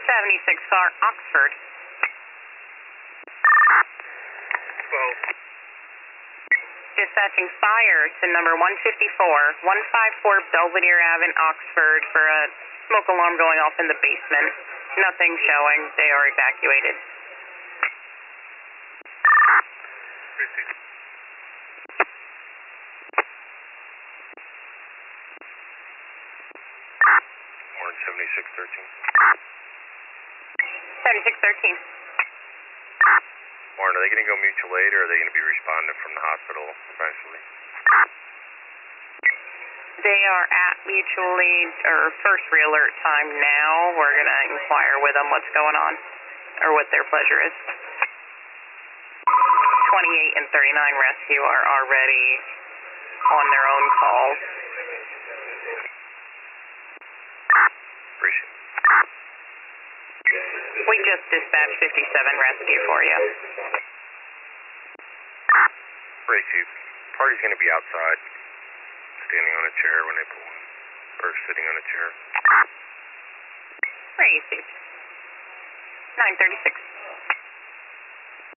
76 car, Oxford. 12. Dispatching fire to number 154, 154 Belvedere Ave in Oxford for a smoke alarm going off in the basement. Nothing showing. They are evacuated. Received. Orange 7613. 7613. Warren, are they going to go mutual aid or are they going to be responding from the hospital eventually? They are at mutual aid or first re-alert time now. We're going to inquire with them what's going on or what their pleasure is. 28 and 39 rescue are already on their own calls. Appreciate it. We just dispatched 57 rescue for you. Received. Party's going to be outside, standing on a chair when they pull in, or sitting on a chair. Received. 936.